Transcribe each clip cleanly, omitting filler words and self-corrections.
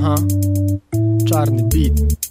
Aha, czarny beat.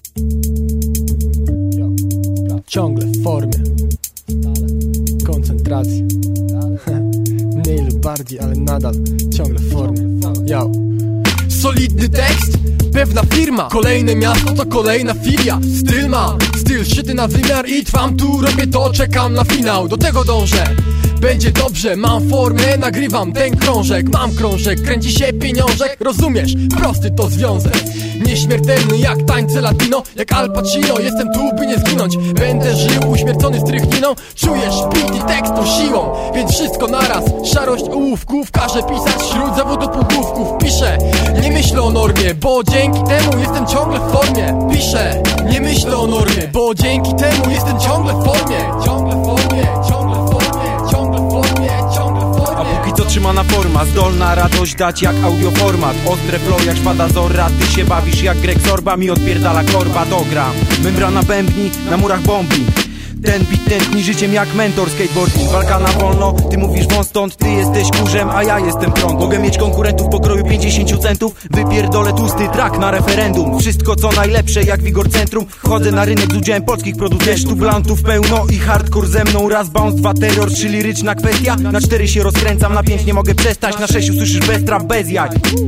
Ciągle w formie, koncentracja. Mniej lub bardziej, ale nadal ciągle w formie. Yo. Solidny tekst, pewna firma. Kolejne miasto to kolejna filia. Styl mam, styl szyty na wymiar i trwam tu, robię to, czekam na finał. Do tego dążę, będzie dobrze, mam formę, nagrywam ten krążek. Mam krążek, kręci się pieniążek, rozumiesz? Prosty to związek. Nieśmiertelny jak tańce latino, jak Al Pacino. Jestem tu, by nie zginąć. Będę żył uśmiercony strychniną. Czujesz beat i tekst tą siłą, więc wszystko naraz. Szarość ołówków, każę pisać wśród zawodu półgłówków. Piszę, nie myślę o normie, bo dzięki temu jestem ciągle w formie. Piszę, nie myślę o normie, bo dzięki temu jestem ciągle w formie. Ciągle w formie, ciągle w formie, ciągle w formie, ciągle w formie. A póki co trzymana forma, zdolna radość dać jak audioformat. Ostre flow jak szpada Zorra, ty się bawisz jak Greg Zorba, mi odpierdala korba, dogram. Membrana bębni, na murach bombi. Ten beat tętni życiem jak mentor skateboarding. Walka na wolno, ty mówisz wąs stąd. Ty jesteś kurzem, a ja jestem prąd. Mogę mieć konkurentów pokroju 50 centów. Wypierdolę tłusty track na referendum. Wszystko co najlepsze jak Wigor Centrum. Chodzę na rynek z udziałem polskich producentów. Tu blantów pełno i hardcore ze mną. Raz bounce, dwa terror, 3 liryczna kwestia. Na 4 się rozkręcam, na 5 nie mogę przestać. Na 6 usłyszysz bez trap, bez jaj.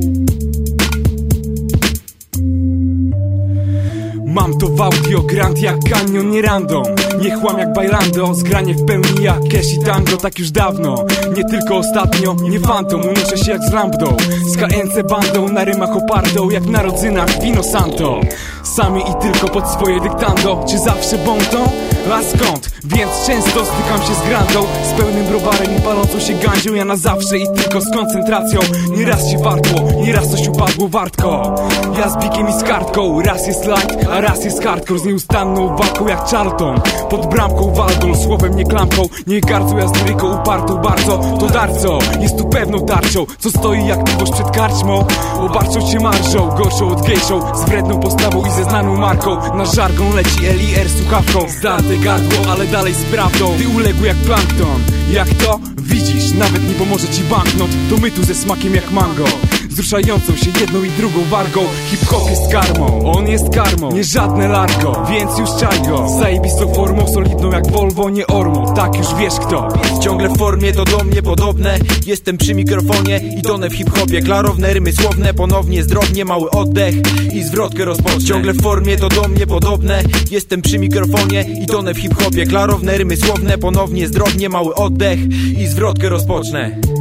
Mam to w audio, grant jak kanion, nie random. Nie chłam jak bailando, zgranie w pełni jak cash i tango. Tak już dawno, nie tylko ostatnio. Nie fantom, unoszę się jak z lambdą. Z KNC bandą, na rymach opartą jak na rodzynach wino santo. Sami i tylko pod swoje dyktando. Czy zawsze bontą? A skąd? Więc często stykam się z grandą, z pełnym browarem i palącą się gandzią. Ja na zawsze i tylko z koncentracją. Nieraz się wartło, nieraz coś upadło wartko. Ja z bikiem i z kartką. Raz jest light, a raz jest hardcore. Z nieustanną walką jak Charlton. Pod bramką walką, słowem nie klamką. Nie gardzą, ja z liryką upartą bardzo. To darco, jest tu pewną tarczą, co stoi jak piwosz przed karczmą. Obarczą cię marżą, gorszą od gejszą. Z wredną postawą i ze znaną marką. Na żargon leci LIR słuchawką. Zdarte gardło, ale dalej z prawdą. Ty uległy jak plankton. Jak to? Widzisz, nawet nie pomoże ci banknot. To my tu ze smakiem jak mango, wzruszającą się jedną i drugą wargą. Hip-hop jest karmą, on jest karmą, nie żadne largo, więc już czaj go. Zajebistą formą, solidną jak Volvo, nie ormą. Tak już wiesz kto. Ciągle w formie, to do mnie podobne. Jestem przy mikrofonie i tonę w hip-hopie. Klarowne rymy słowne, ponownie zdrownie. Mały oddech i zwrotkę rozpocznę. Ciągle w formie, to do mnie podobne. Jestem przy mikrofonie i tonę w hip-hopie. Klarowne rymy słowne, ponownie zdrownie. Mały oddech i zwrotkę rozpocznę.